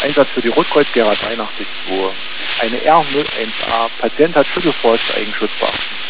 Einsatz für die Rotkreuz Gera 83 2. Eine R01A. Patient hat Schüttelfrost, Eigenschutz beachten.